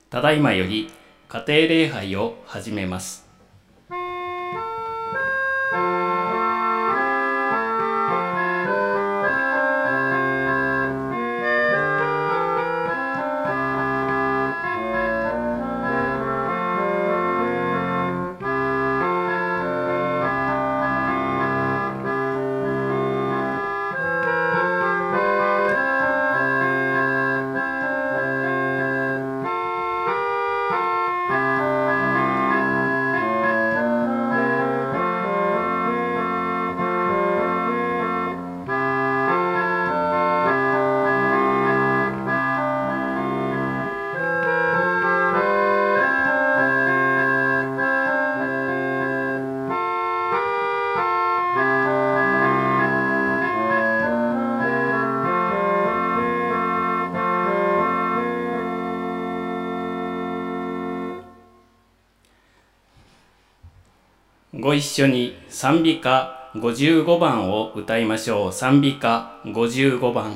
ただいまより家庭礼拝を始めます。ご一緒に賛美歌55番を歌いましょう。賛美歌55番。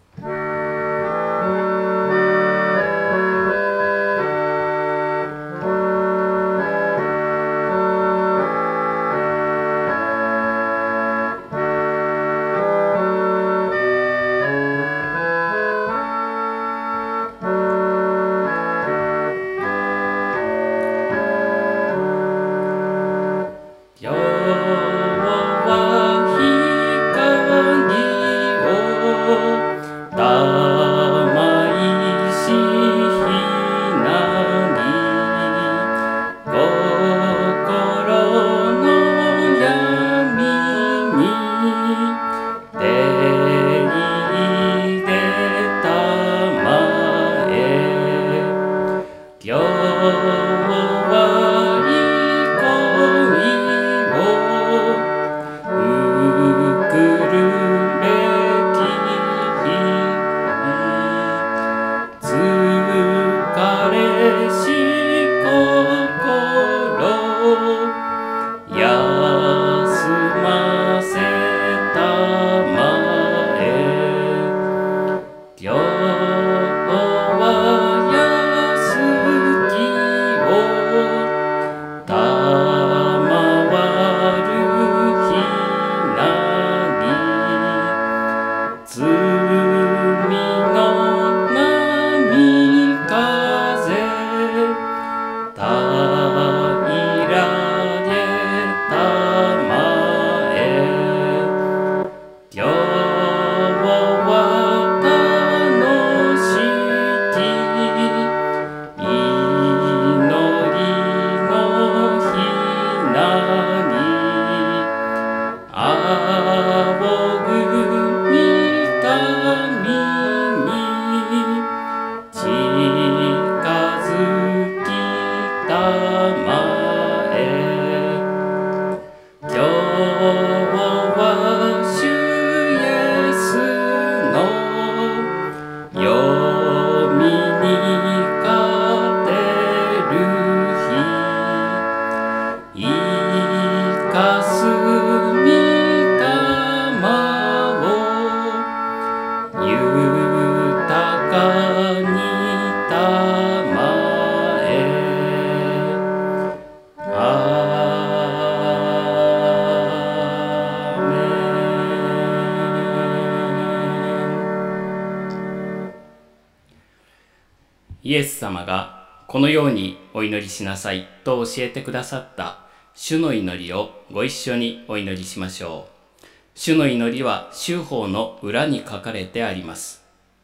イエス様がこのようにお祈りしなさいと教えてくださった主の祈りをご一緒にお祈りしましょう。主の祈りは修法の裏に書かれてあります。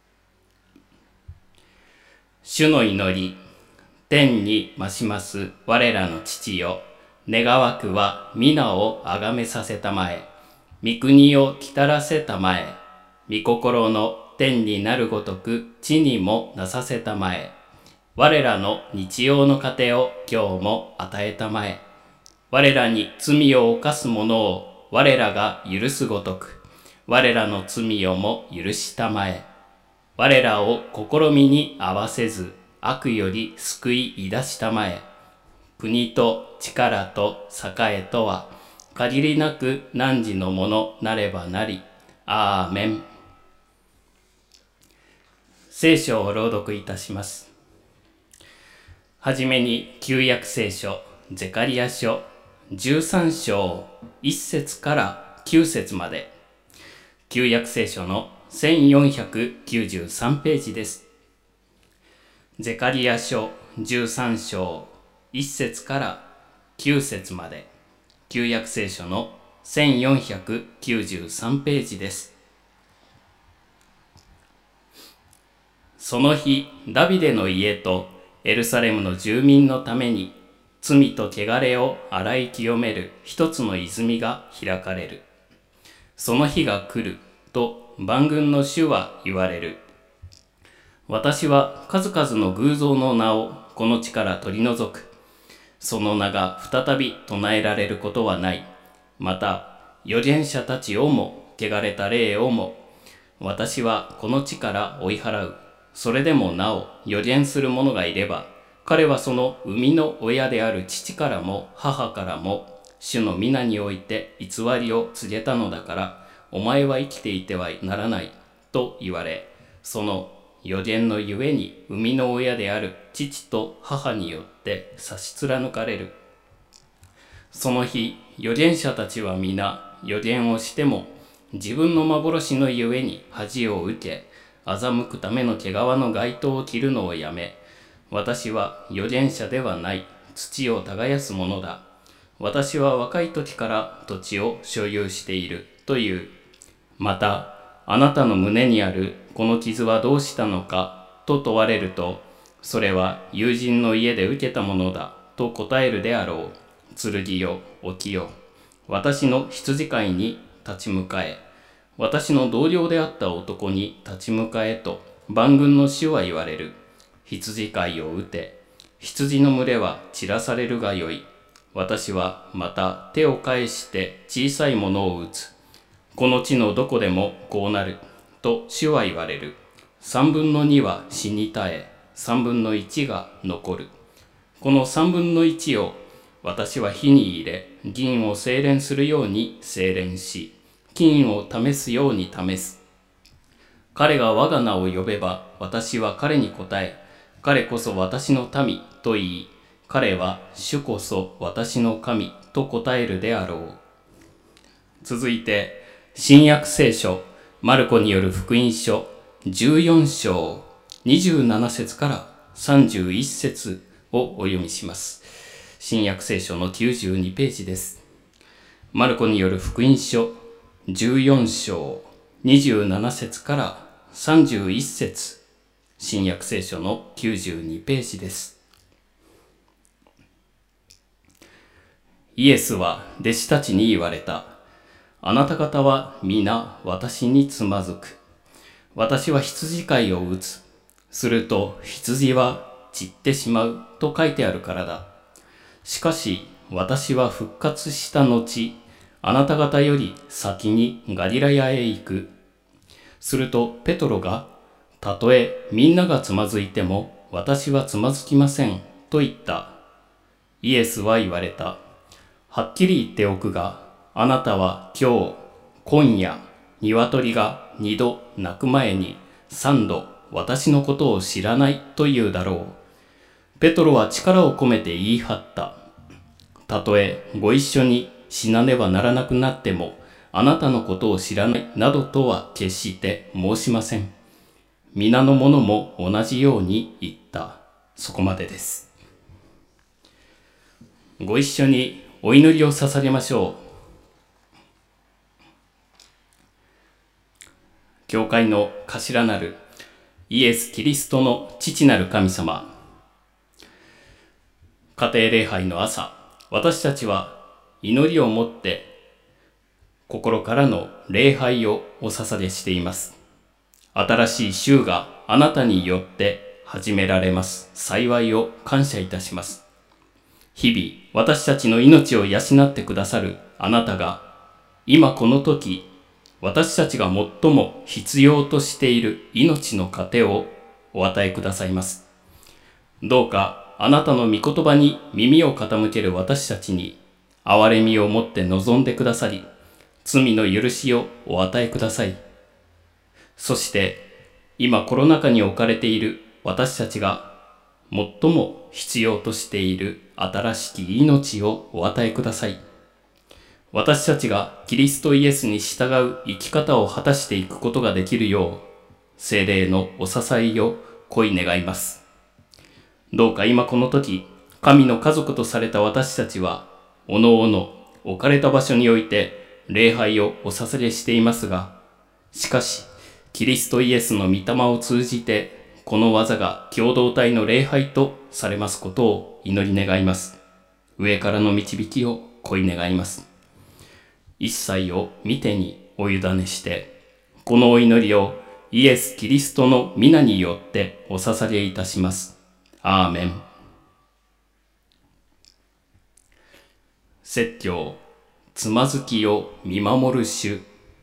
主の祈り、天に増します我らの父よ、願わくは皆をあがめさせたまえ、御国をきたらせたまえ、御心の天になるごとく地にもなさせたまえ、我らの日曜の糧を今日も与えたまえ、我らに罪を犯す者を我らが許すごとく、我らの罪をも許したまえ、我らを試みに合わせず悪より救い出したまえ、国と力と栄とは限りなく汝のものなればなり。アーメン。聖書を朗読いたします。 はじめに旧約聖書ゼカリヤ書13章1節から9節まで、旧約聖書の1493ページです。ゼカリヤ書13章1節から9節まで、旧約聖書の1493ページです。その日、ダビデの家とエルサレムの住民のために、罪と汚れを洗い清める一つの泉が開かれる。その日が来ると万軍の主は言われる。私は数々の偶像の名をこの地から取り除く。その名が再び唱えられることはない。また、預言者たちをも、汚れた霊をも、私はこの地から追い払う。それでもなお預言する者がいれば、彼はその生みの親である父からも母からも、主の皆において偽りを告げたのだから、お前は生きていてはならない、と言われ、その預言のゆえに生みの親である父と母によって差し貫かれる。その日、預言者たちは皆預言をしても、自分の幻のゆえに恥を受け、欺くための毛皮の街灯を着るのをやめ、私は預言者ではない、土を耕す者だ。私は若い時から土地を所有している、という。また、あなたの胸にあるこの傷はどうしたのか、と問われると、それは友人の家で受けたものだ、と答えるであろう。剣よ、起きよ。私の羊飼いに立ち向かえ。私の同僚であった男に立ち向かえと、万軍の主は言われる。羊飼いを撃て。羊の群れは散らされるがよい。私はまた手を返して小さいものを撃つ。この地のどこでもこうなる。と主は言われる。三分の二は死に絶え、三分の一が残る。この三分の一を私は火に入れ、銀を精錬するように精錬し、金を試すように試す。彼が我が名を呼べば、私は彼に答え、彼こそ私の民と言い、彼は主こそ私の神と答えるであろう。続いて、新約聖書、マルコによる福音書、14章、27節から31節をお読みします。新約聖書の92ページです。マルコによる福音書、14章、27節から31節、新約聖書の92ページです。イエスは弟子たちに言われた。あなた方は皆私につまずく。私は羊飼いを打つ。すると羊は散ってしまうと書いてあるからだ。しかし私は復活した後、あなた方より先にガリラヤへ行く。するとペトロが、たとえみんながつまずいても私はつまずきませんと言った。イエスは言われた。はっきり言っておくが、あなたは今夜、鶏が2度鳴く前に3度私のことを知らないと言うだろう。ペトロは力を込めて言い張った。たとえご一緒に死なねばならなくなっても、あなたのことを知らないなどとは決して申しません。皆の者も同じように言った。そこまでです。ご一緒にお祈りを捧げましょう。教会の頭なるイエス・キリストの父なる神様。家庭礼拝の朝、私たちは祈りをもって心からの礼拝をお捧げしています。新しい週があなたによって始められます。幸いを感謝いたします。日々私たちの命を養ってくださるあなたが、今この時、私たちが最も必要としている命の糧をお与えくださいます。どうかあなたの御言葉に耳を傾ける私たちに憐れみを持って望んでくださり、罪の許しをお与えください。そして今コロナ禍に置かれている私たちが最も必要としている新しき命をお与えください。私たちがキリストイエスに従う生き方を果たしていくことができるよう、聖霊のお支えを恋願います。どうか今この時、神の家族とされた私たちは、おのおの置かれた場所において礼拝をお捧げしていますが、しかし、キリストイエスの御霊を通じて、この技が共同体の礼拝とされますことを祈り願います。上からの導きを恋願います。一切を御手にお委ねして、このお祈りをイエス・キリストの皆によってお捧げいたします。アーメン。説教、つまずきを見守る主。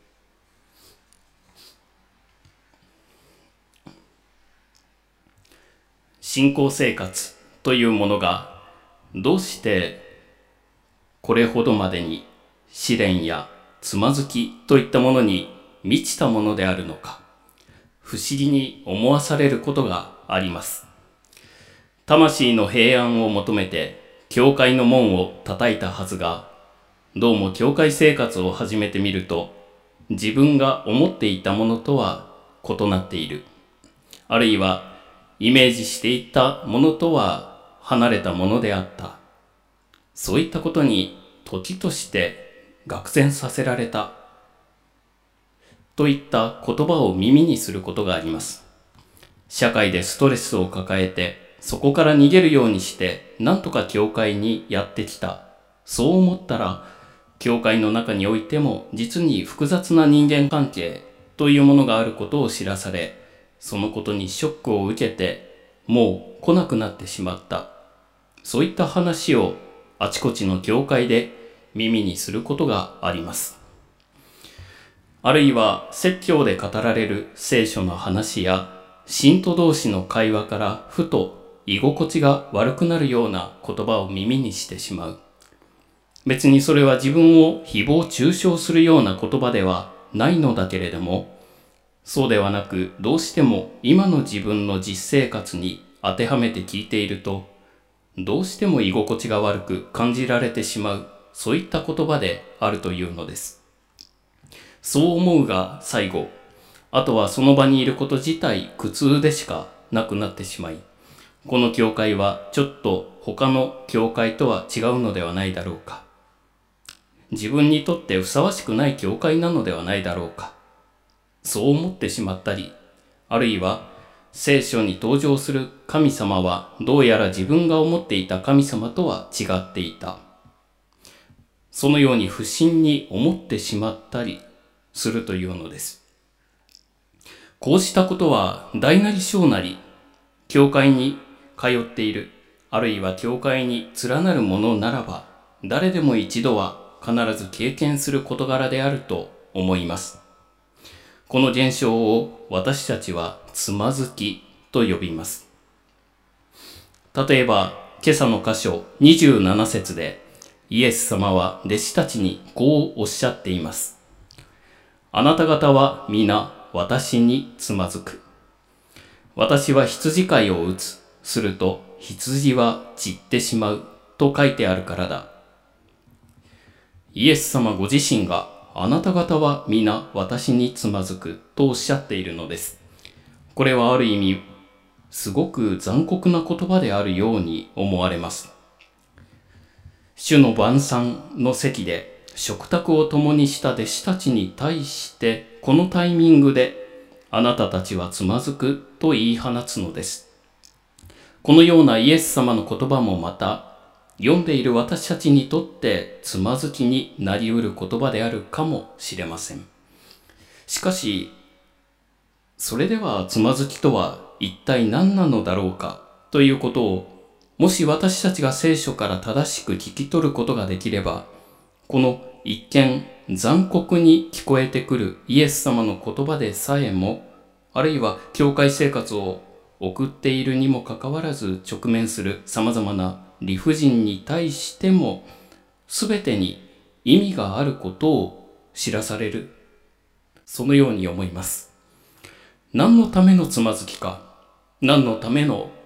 信仰生活というものがどうしてこれほどまでに試練やつまずきといったものに満ちたものであるのか、不思議に思わされることがあります。魂の平安を求めて教会の門を叩いたはずが、どうも教会生活を始めてみると、自分が思っていたものとは異なっている。あるいはイメージしていたものとは離れたものであった。そういったことに時として愕然させられた。といった言葉を耳にすることがあります。社会でストレスを抱えて、そこから逃げるようにして、なんとか教会にやってきた。そう思ったら、教会の中においても実に複雑な人間関係というものがあることを知らされ、そのことにショックを受けて、もう来なくなってしまった。そういった話をあちこちの教会で耳にすることがあります。あるいは説教で語られる聖書の話や信徒同士の会話からふと居心地が悪くなるような言葉を耳にしてしまう。別にそれは自分を誹謗中傷するような言葉ではないのだけれども、そうではなくどうしても今の自分の実生活に当てはめて聞いていると、どうしても居心地が悪く感じられてしまう、そういった言葉であるというのです。そう思うが最後、あとはその場にいること自体苦痛でしかなくなってしまい、この教会はちょっと他の教会とは違うのではないだろうか。自分にとってふさわしくない教会なのではないだろうか。そう思ってしまったり、あるいは聖書に登場する神様はどうやら自分が思っていた神様とは違っていた。そのように不審に思ってしまったりするというのです。こうしたことは大なり小なり、教会に通っている、あるいは教会に連なるものならば、誰でも一度は必ず経験する事柄であると思います。この現象を私たちはつまずきと呼びます。例えば、今朝の箇所27節で、イエス様は弟子たちにこうおっしゃっています。あなた方は皆私につまずく。私は羊飼いを打つ。すると羊は散ってしまうと書いてあるからだ。イエス様ご自身があなた方は皆私につまずくとおっしゃっているのです。これはある意味すごく残酷な言葉であるように思われます。主の晩餐の席で食卓を共にした弟子たちに対してこのタイミングであなたたちはつまずくと言い放つのです。このようなイエス様の言葉もまた読んでいる私たちにとってつまずきになりうる言葉であるかもしれません。しかし、それではつまずきとは一体何なのだろうかということを、もし私たちが聖書から正しく聞き取ることができれば、この一見残酷に聞こえてくるイエス様の言葉でさえも、あるいは教会生活を送っているにもかかわらず直面する様々な理不尽に対しても、すべてに意味があることを知らされる。そのように思います。何のためのつまずきか、何のための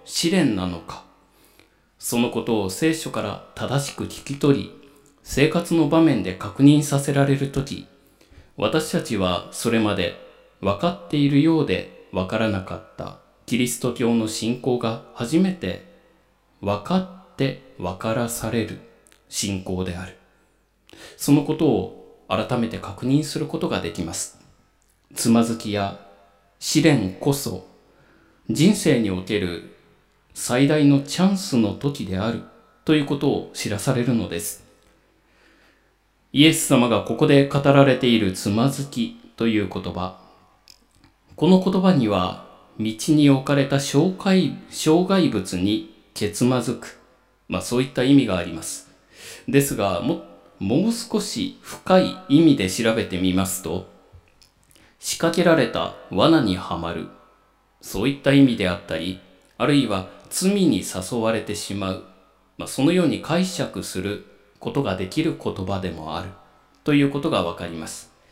試練なのか、そのことを聖書から正しく聞き取り、生活の場面で確認させられるとき、私たちはそれまで分かっているようで分からなかったキリスト教の信仰が初めて分かって分からされる信仰である。そのことを改めて確認することができます。つまずきや試練こそ人生における最大のチャンスの時であるということを知らされるのです。イエス様がここで語られているつまずきという言葉、この言葉には道に置かれた障害物にけつまずく、そういった意味があります。ですが、もう少し深い意味で調べてみますと、仕掛けられた罠にはまる、そういった意味であったり、あるいは罪に誘われてしまう、そのように解釈することができる言葉でもあるということがわかります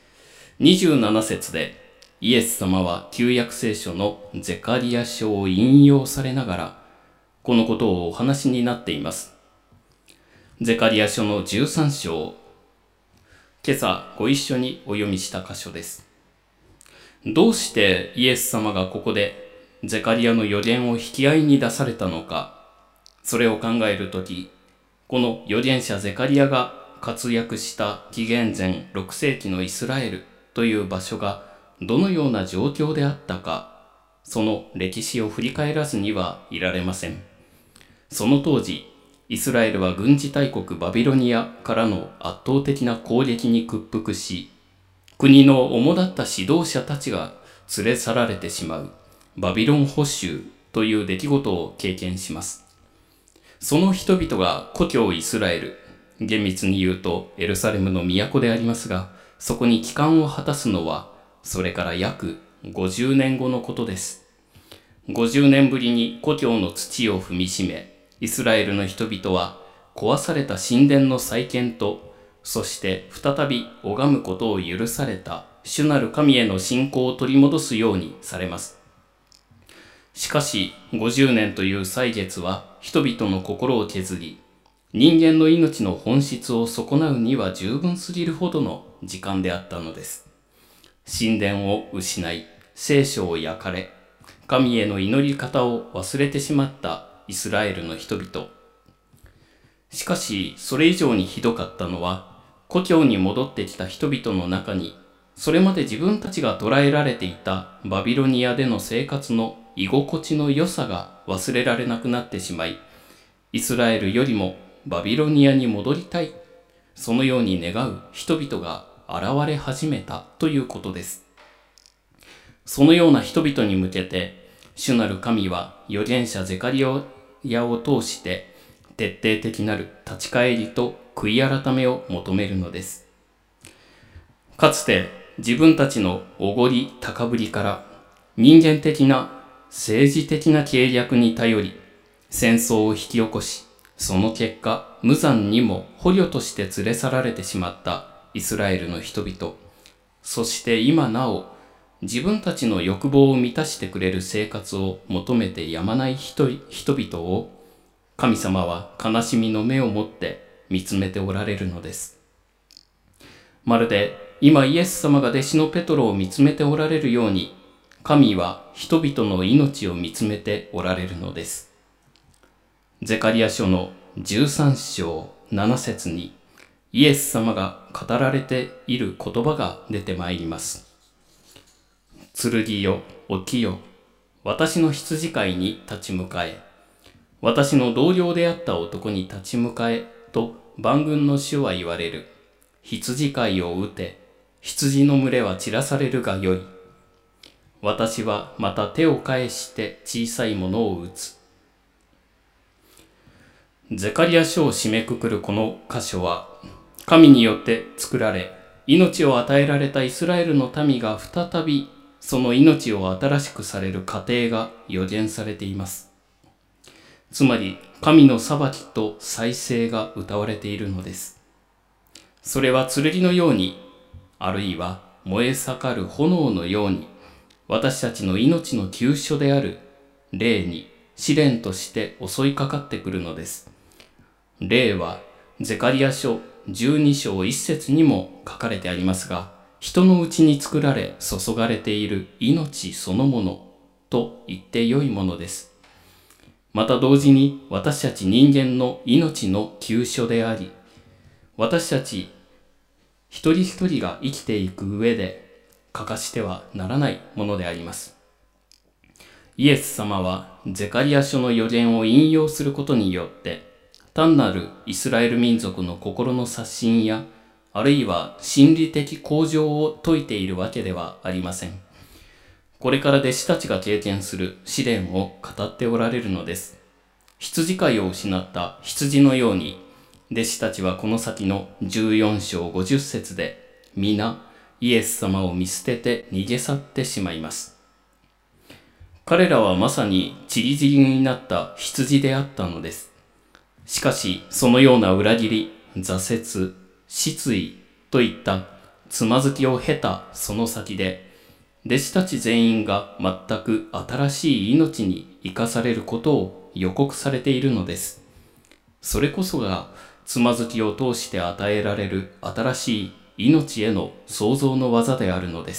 。27節でイエス様は旧約聖書のゼカリヤ書を引用されながらこのことをお話になっています。ゼカリヤ書の13章、今朝ご一緒にお読みした箇所です。どうしてイエス様がここでゼカリヤの予言を引き合いに出されたのか、それを考えるとき、この預言者ゼカリヤが活躍した紀元前6世紀のイスラエルという場所がどのような状況であったか、その歴史を振り返らずにはいられません。その当時、イスラエルは軍事大国バビロニアからの圧倒的な攻撃に屈服し、国の主だった指導者たちが連れ去られてしまうバビロン捕囚という出来事を経験します。その人々が故郷イスラエル、厳密に言うとエルサレムの都でありますが、そこに帰還を果たすのはそれから約50年後のことです。50年ぶりに故郷の土を踏みしめ、イスラエルの人々は壊された神殿の再建と、そして再び拝むことを許された主なる神への信仰を取り戻すようにされます。しかし50年という歳月は人々の心を削り、人間の命の本質を損なうには十分すぎるほどの時間であったのです。神殿を失い、聖書を焼かれ、神への祈り方を忘れてしまったイスラエルの人々。しかしそれ以上にひどかったのは、故郷に戻ってきた人々の中に、それまで自分たちが捕らえられていたバビロニアでの生活の居心地の良さが忘れられなくなってしまい、イスラエルよりもバビロニアに戻りたい、そのように願う人々が現れ始めたということです。そのような人々に向けて、主なる神は預言者ゼカリヤを通して徹底的なる立ち返りと悔い改めを求めるのです。かつて自分たちのおごり高ぶりから人間的な政治的な計略に頼り戦争を引き起こし、その結果無残にも捕虜として連れ去られてしまったイスラエルの人々、そして今なお自分たちの欲望を満たしてくれる生活を求めてやまない人々を神様は悲しみの目を持って見つめておられるのです。まるで今イエス様が弟子のペトロを見つめておられるように、神は人々の命を見つめておられるのです。ゼカリヤ書の13章7節にイエス様が語られている言葉が出てまいります。剣よ、起きよ、私の羊飼いに立ち向かえ。私の同僚であった男に立ち向かえと万軍の主は言われる。羊飼いを撃て、羊の群れは散らされるがよい。私はまた手を返して小さいものを撃つ。ゼカリヤ書を締めくくるこの箇所は、神によって作られ、命を与えられたイスラエルの民が再びその命を新しくされる過程が予言されています。つまり神の裁きと再生が謳われているのです。それは剣のように、あるいは燃え盛る炎のように、私たちの命の急所である霊に試練として襲いかかってくるのです。例はゼカリヤ書12章1節にも書かれてありますが、人のうちに作られ注がれている命そのものと言ってよいものです。また同時に私たち人間の命の急所であり、私たち一人一人が生きていく上で欠かしてはならないものであります。イエス様はゼカリヤ書の予言を引用することによって、単なるイスラエル民族の心の刷新や、あるいは心理的向上を説いているわけではありません。これから弟子たちが経験する試練を語っておられるのです。羊飼いを失った羊のように、弟子たちはこの先の14章50節で、皆イエス様を見捨てて逃げ去ってしまいます。彼らはまさに散り散りになった羊であったのです。しかし、そのような裏切り、挫折、失意といったつまずきを経たその先で、弟子たち全員が全く新しい命に生かされることを予告されているのです。それこそがつまずきを通して与えられる新しい命への創造の技であるのです。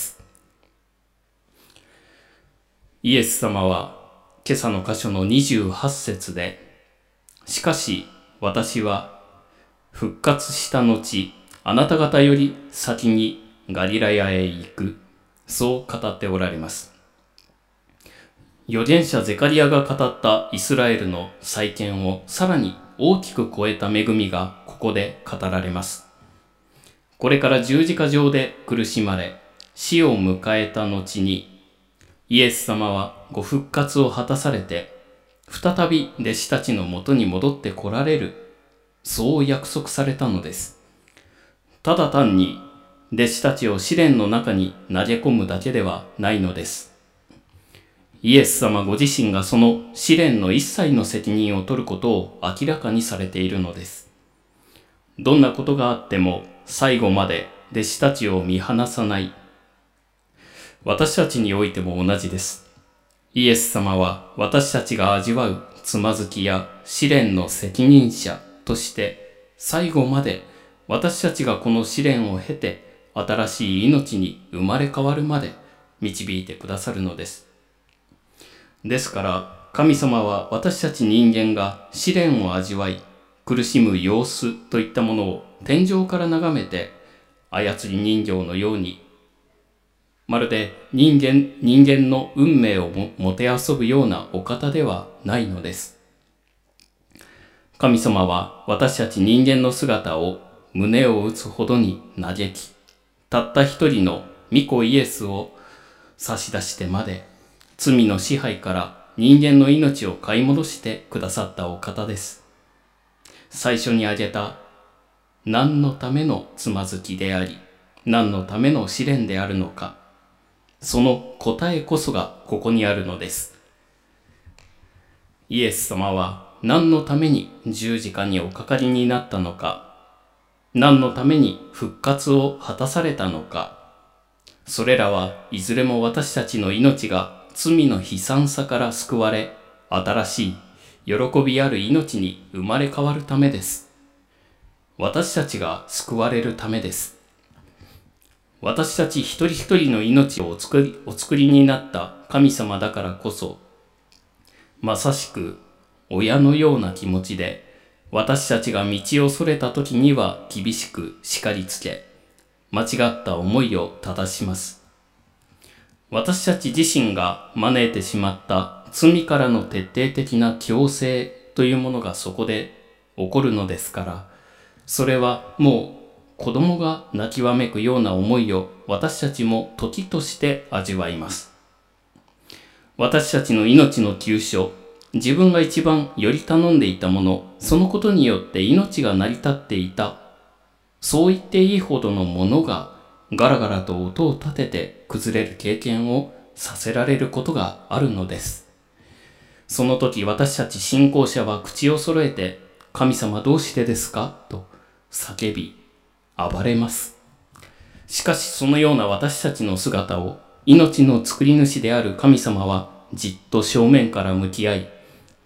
イエス様は今朝の箇所の28節で、しかし私は復活した後、あなた方より先にガリラヤへ行く、そう語っておられます。預言者ゼカリヤが語ったイスラエルの再建をさらに大きく超えた恵みがここで語られます。これから十字架上で苦しまれ、死を迎えた後に、イエス様はご復活を果たされて、再び弟子たちのもとに戻って来られる、そう約束されたのです。ただ単に弟子たちを試練の中に投げ込むだけではないのです。イエス様ご自身がその試練の一切の責任を取ることを明らかにされているのです。どんなことがあっても最後まで弟子たちを見放さない。私たちにおいても同じです。イエス様は私たちが味わうつまずきや試練の責任者として最後まで私たちがこの試練を経て新しい命に生まれ変わるまで導いてくださるのです。ですから神様は私たち人間が試練を味わい苦しむ様子といったものを天井から眺めて操り人形のようにまるで人間の運命をもてあそぶようなお方ではないのです。神様は私たち人間の姿を胸を打つほどに嘆き、たった一人の御子イエスを差し出してまで罪の支配から人間の命を買い戻してくださったお方です。最初に挙げた何のためのつまずきであり、何のための試練であるのか、その答えこそがここにあるのです。イエス様は何のために十字架におかかりになったのか、何のために復活を果たされたのか、それらはいずれも私たちの命が罪の悲惨さから救われ、新しい喜びある命に生まれ変わるためです。私たちが救われるためです。私たち一人一人の命をお作りになった神様だからこそ、まさしく親のような気持ちで、私たちが道をそれた時には厳しく叱りつけ、間違った思いを正します。私たち自身が招いてしまった罪からの徹底的な強制というものがそこで起こるのですから、それはもう子供が泣きわめくような思いを私たちも時として味わいます。私たちの命の急所、自分が一番より頼んでいたもの、そのことによって命が成り立っていた、そう言っていいほどのものがガラガラと音を立てて崩れる経験をさせられることがあるのです。その時私たち信仰者は口を揃えて、神様どうしてですかと叫び、暴れます。しかしそのような私たちの姿を命の作り主である神様はじっと正面から向き合い、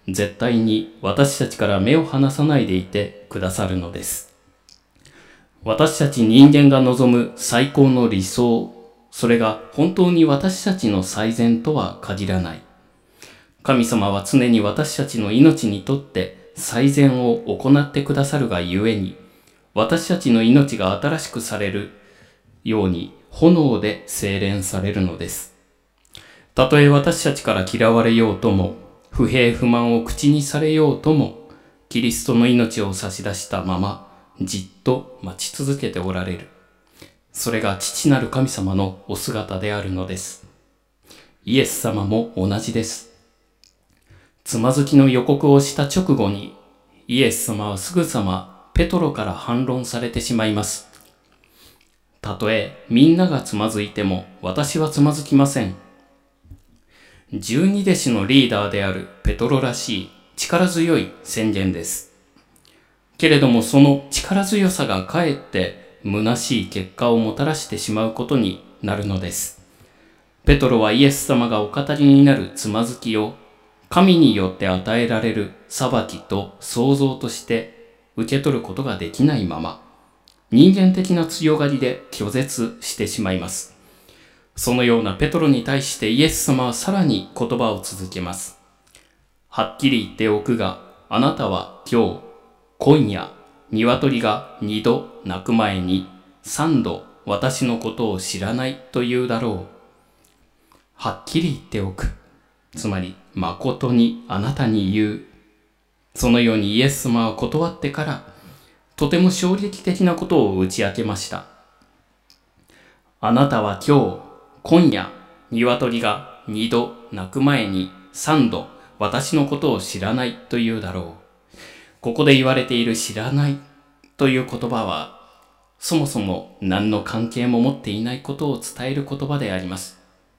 絶対に私たちから目を離さないでいてくださるのです。私たち人間が望む最高の理想、それが本当に私たちの最善とは限らない。神様は常に私たちの命にとって最善を行ってくださるがゆえに、私たちの命が新しくされるように炎で精錬されるのです。たとえ私たちから嫌われようとも、不平不満を口にされようとも、キリストの命を差し出したまま、じっと待ち続けておられる。それが父なる神様のお姿であるのです。イエス様も同じです。つまずきの予告をした直後に、イエス様はすぐさまペトロから反論されてしまいます。たとえみんながつまずいても私はつまずきません。12弟子のリーダーであるペトロらしい力強い宣言です。けれどもその力強さがかえって虚しい結果をもたらしてしまうことになるのです。ペトロはイエス様がお語りになるつまずきを神によって与えられる裁きと創造として受け取ることができないまま、人間的な強がりで拒絶してしまいます。そのようなペトロに対してイエス様はさらに言葉を続けます。はっきり言っておくが、あなたは今夜、鶏が2度鳴く前に3度私のことを知らないと言うだろう。はっきり言っておく。つまり、誠にあなたに言う。そのようにイエス様は断ってから、とても衝撃的なことを打ち明けました。あなたは今夜、鶏が2度鳴く前に3度私のことを知らないと言うだろう。ここで言われている知らないという言葉は、そもそも何の関係も持っていないことを伝える言葉であります。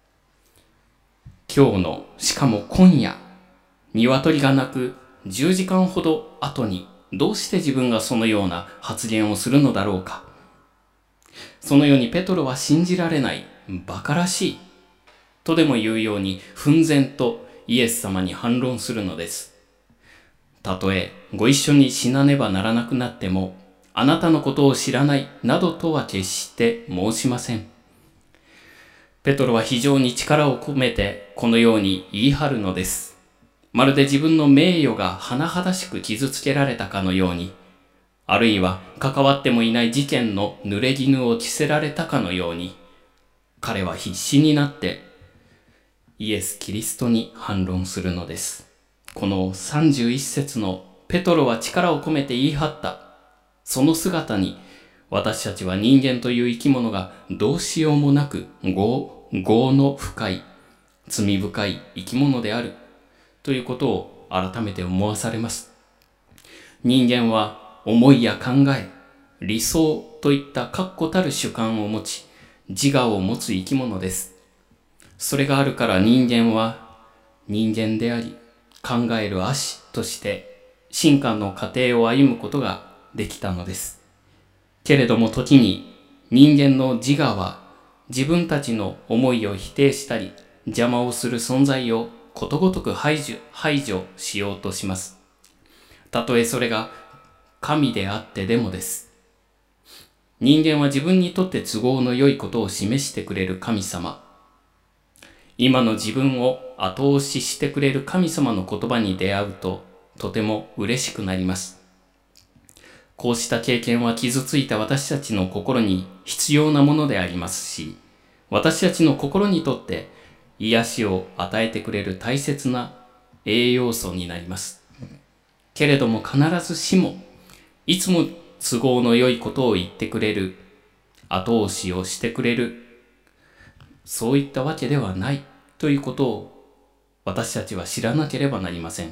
今日の、しかも今夜、鶏が鳴く10時間ほど後にどうして自分がそのような発言をするのだろうか。そのようにペトロは信じられない、馬鹿らしい、とでも言うように奮然とイエス様に反論するのです。たとえご一緒に死なねばならなくなっても、あなたのことを知らないなどとは決して申しません。ペトロは非常に力を込めてこのように言い張るのです。まるで自分の名誉が甚だしく傷つけられたかのように、あるいは関わってもいない事件の濡れ衣を着せられたかのように、彼は必死になってイエス・キリストに反論するのです。この31節のペトロは力を込めて言い張った、その姿に私たちは人間という生き物がどうしようもなく業の深い罪深い生き物であるということを改めて思わされます。人間は思いや考え、理想といった確固たる主観を持ち、自我を持つ生き物です。それがあるから人間は人間であり、考える葦として進化の過程を歩むことができたのです。けれども時に人間の自我は自分たちの思いを否定したり邪魔をする存在をことごとく排除しようとします。たとえそれが神であってでもです。人間は自分にとって都合の良いことを示してくれる神様、今の自分を後押ししてくれる神様の言葉に出会うととても嬉しくなります。こうした経験は傷ついた私たちの心に必要なものでありますし、私たちの心にとって癒しを与えてくれる大切な栄養素になります。けれども必ずしも、いつも都合の良いことを言ってくれる、後押しをしてくれる、そういったわけではないということを私たちは知らなければなりません。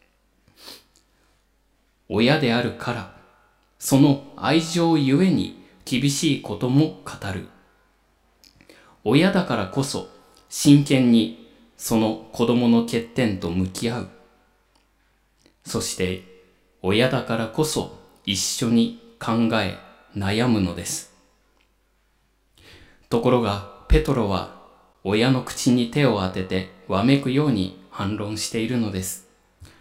親であるから、その愛情ゆえに厳しいことも語る。親だからこそ真剣にその子供の欠点と向き合う。そして親だからこそ一緒に考え悩むのです。ところがペトロは親の口に手を当ててわめくように反論しているのです。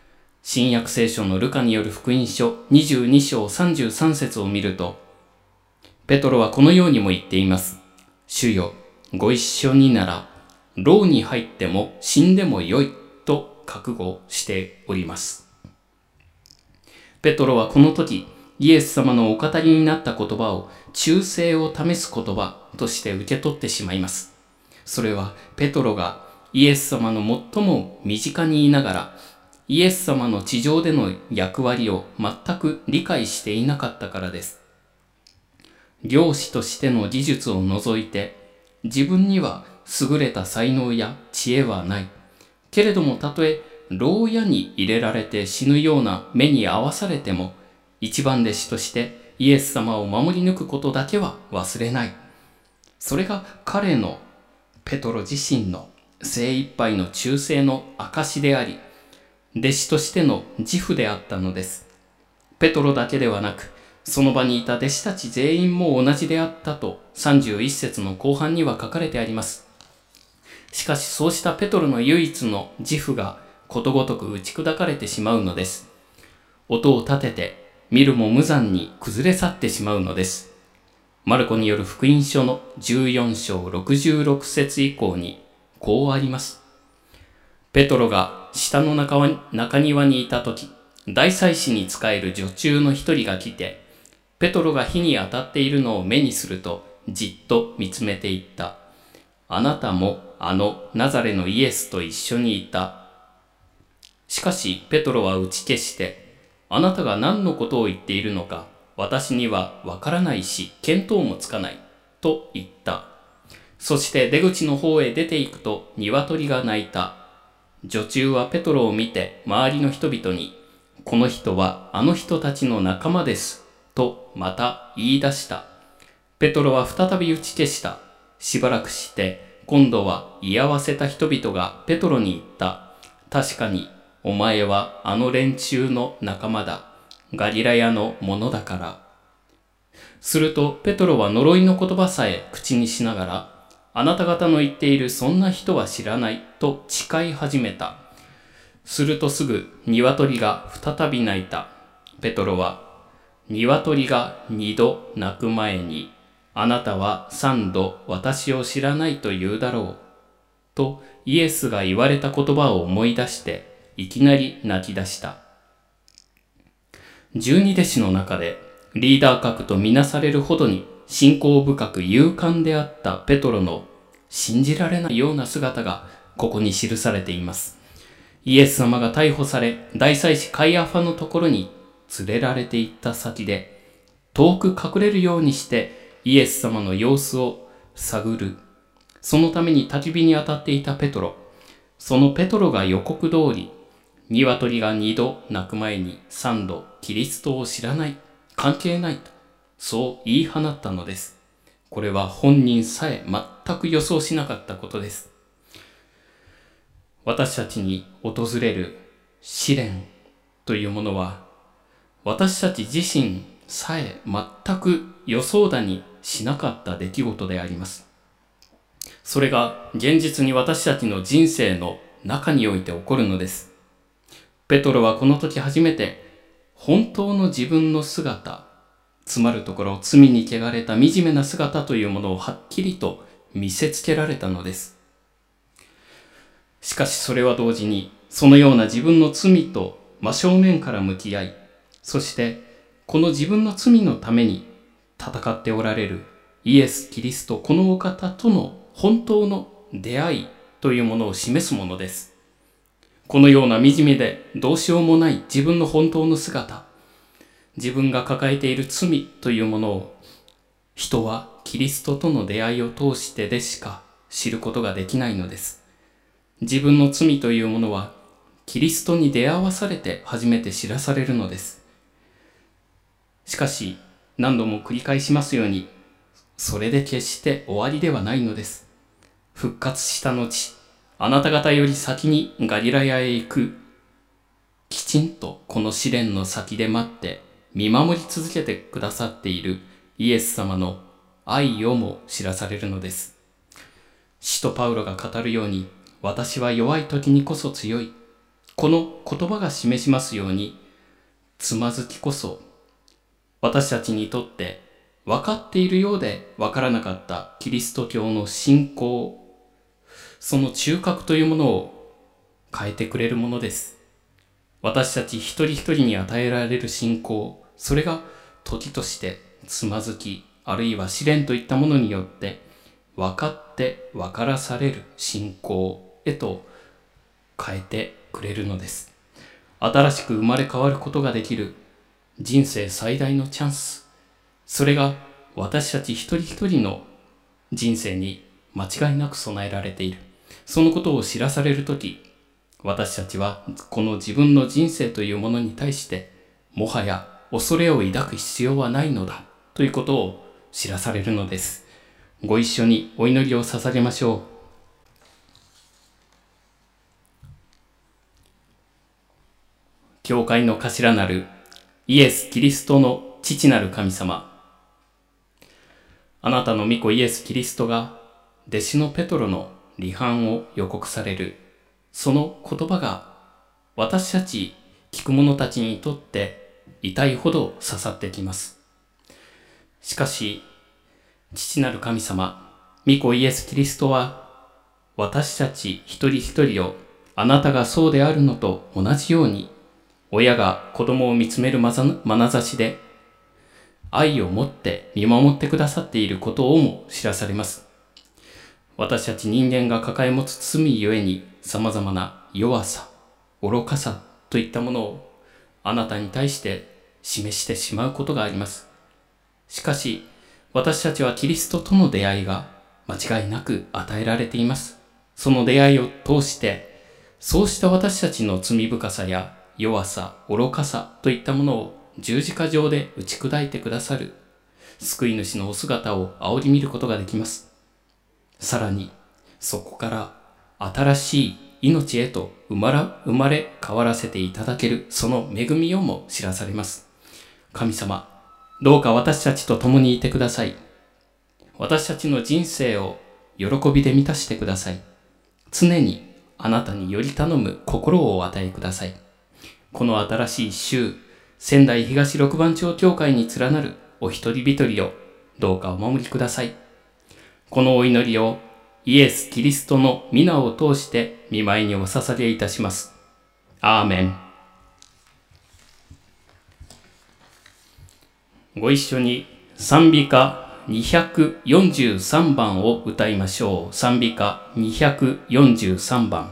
新約聖書のルカによる福音書22章33節を見ると、ペトロはこのようにも言っています。主よ、ご一緒になら、牢に入っても死んでもよいと覚悟しております。ペトロはこの時、イエス様のお語りになった言葉を忠誠を試す言葉として受け取ってしまいます。それはペトロがイエス様の最も身近にいながら、イエス様の地上での役割を全く理解していなかったからです。漁師としての技術を除いて、自分には優れた才能や知恵はない。けれどもたとえ牢屋に入れられて死ぬような目に遭わされても、一番弟子としてイエス様を守り抜くことだけは忘れない。それが彼のペトロ自身の精一杯の忠誠の証であり、弟子としての自負であったのです。ペトロだけではなく、その場にいた弟子たち全員も同じであったと31節の後半には書かれてあります。しかしそうしたペトロの唯一の自負がことごとく打ち砕かれてしまうのです。音を立てて見るも無残に崩れ去ってしまうのです。マルコによる福音書の14章66節以降にこうあります。ペトロが下の中庭にいたとき、大祭司に仕える女中の一人が来て、ペトロが火に当たっているのを目にすると、じっと見つめていった。あなたもあのナザレのイエスと一緒にいた。しかしペトロは打ち消して、あなたが何のことを言っているのか、私にはわからないし、見当もつかない、と言った。そして出口の方へ出て行くと、鶏が鳴いた。女中はペトロを見て周りの人々に、この人はあの人たちの仲間です、とまた言い出した。ペトロは再び打ち消した。しばらくして、今度は居合わせた人々がペトロに言った。確かに、お前はあの連中の仲間だ。ガリラヤのものだから。すると、ペトロは呪いの言葉さえ口にしながら、あなた方の言っているそんな人は知らないと誓い始めた。するとすぐ鶏が再び鳴いた。ペトロは、鶏が2度鳴く前に、あなたは3度私を知らないと言うだろう。とイエスが言われた言葉を思い出して、いきなり泣き出した。12弟子の中でリーダー格とみなされるほどに信仰深く勇敢であったペトロの信じられないような姿がここに記されています。イエス様が逮捕され、大祭司カイアファのところに連れられて行った先で、遠く隠れるようにしてイエス様の様子を探る。そのために焚き火に当たっていたペトロ。そのペトロが予告通り、鶏が2度鳴く前に3度キリストを知らない、関係ないと、そう言い放ったのです。これは本人さえ全く予想しなかったことです。私たちに訪れる試練というものは、私たち自身さえ全く予想だにしなかった出来事であります。それが現実に私たちの人生の中において起こるのです。ペトロはこの時初めて本当の自分の姿、つまるところ罪に汚れた惨めな姿というものをはっきりと見せつけられたのです。しかしそれは同時にそのような自分の罪と真正面から向き合い、そしてこの自分の罪のために戦っておられるイエス・キリストこのお方との本当の出会いというものを示すものです。このような惨めでどうしようもない自分の本当の姿、自分が抱えている罪というものを人はキリストとの出会いを通してでしか知ることができないのです。自分の罪というものはキリストに出会わされて初めて知らされるのです。しかし何度も繰り返しますように、それで決して終わりではないのです。復活した後、あなた方より先にガリラヤへ行く。きちんとこの試練の先で待って見守り続けてくださっているイエス様の愛をも知らされるのです。使徒パウロが語るように、私は弱い時にこそ強い。 この言葉が示しますように、つまずきこそ私たちにとって分かっているようで分からなかったキリスト教の信仰、その中核というものを変えてくれるものです。私たち一人一人に与えられる信仰、それが時としてつまずき、あるいは試練といったものによって分かって分からされる信仰へと変えてくれるのです。新しく生まれ変わることができる人生最大のチャンス、それが私たち一人一人の人生に間違いなく備えられている。そのことを知らされるとき、私たちはこの自分の人生というものに対してもはや恐れを抱く必要はないのだということを知らされるのです。ご一緒にお祈りを捧げましょう。教会の頭なるイエス・キリストの父なる神様、あなたの御子イエス・キリストが弟子のペトロの離反を予告される、その言葉が私たち聞く者たちにとって痛いほど刺さってきます。しかし、父なる神様、御子イエス・キリストは私たち一人一人をあなたがそうであるのと同じように、親が子供を見つめる眼差しで愛を持って見守ってくださっていることをも知らされます。私たち人間が抱え持つ罪ゆえに様々な弱さ、愚かさといったものをあなたに対して示してしまうことがあります。しかし、私たちはキリストとの出会いが間違いなく与えられています。その出会いを通して、そうした私たちの罪深さや弱さ、愚かさといったものを十字架上で打ち砕いてくださる救い主のお姿を仰ぎ見ることができます。さらに、そこから新しい命へと生まれ変わらせていただけるその恵みをも知らされます。神様、どうか私たちと共にいてください。私たちの人生を喜びで満たしてください。常にあなたにより頼む心をお与えください。この新しい週、仙台東六番町教会に連なるお一人一人をどうかお守りください。このお祈りをイエス・キリストの皆を通して御前にお捧げいたします。アーメン。ご一緒に賛美歌243番を歌いましょう。賛美歌243番。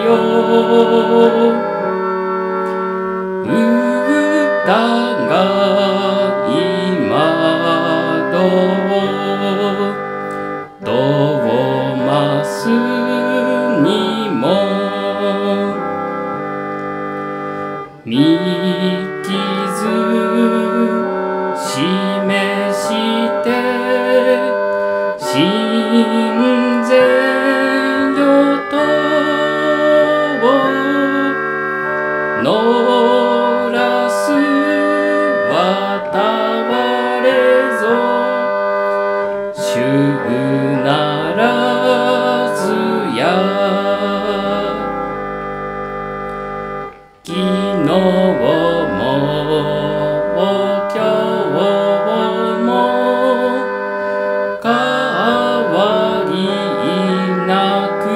歌が今どトーマスにも見傷示して親善よとのらすわたわれぞ主ならずや昨日も今日も変わりなく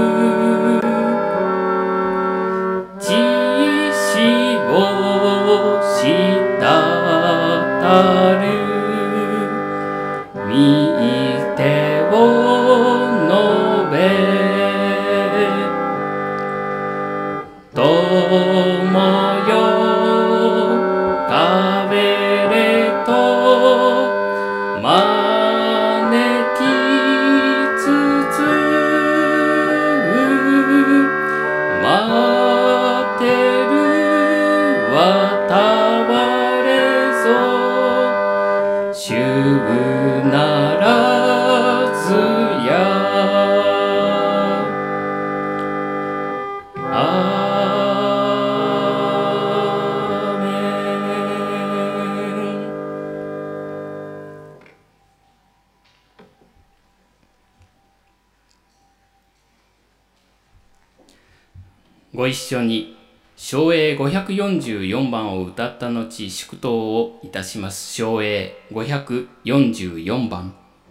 知識をしたたる見てを述べ友よかべれと招きつつ待てるわたわれぞ主ならずやご一緒に唱詠544番を歌った後祝祷をいたします。唱詠544番。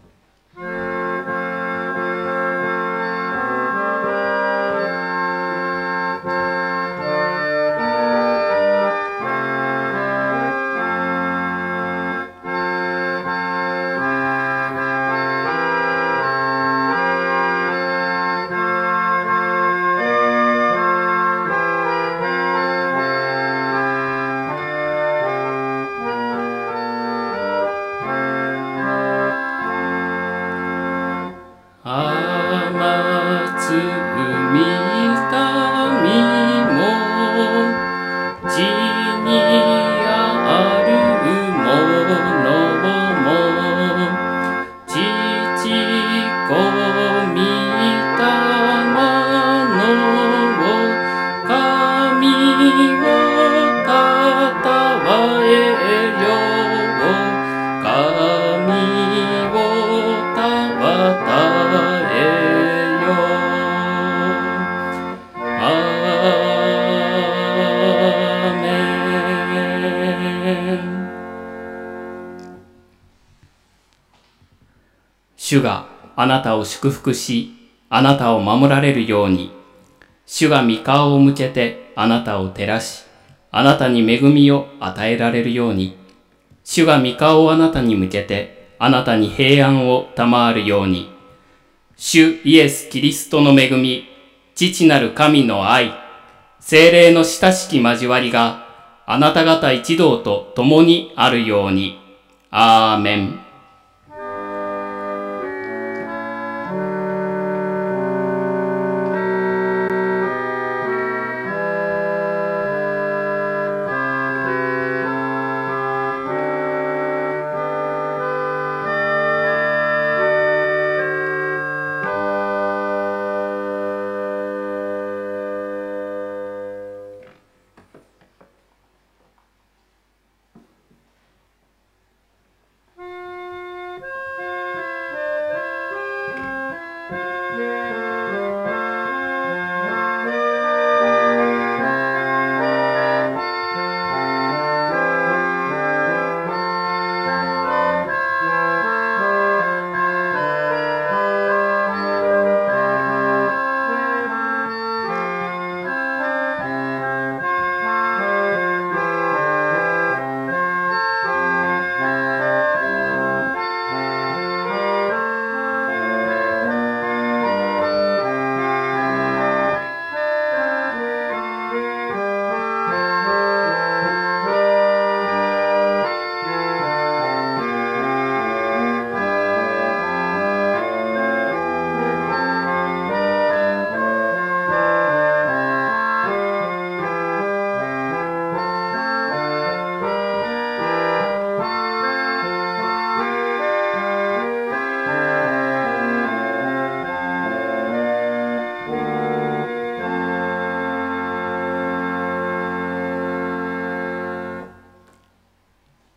主があなたを祝福し、あなたを守られるように。主が御顔を向けてあなたを照らし、あなたに恵みを与えられるように。主が御顔をあなたに向けて、あなたに平安を賜るように。主イエス・キリストの恵み、父なる神の愛、聖霊の親しき交わりがあなた方一同と共にあるように。アーメン。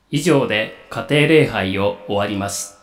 以上で家庭礼拝を終わります。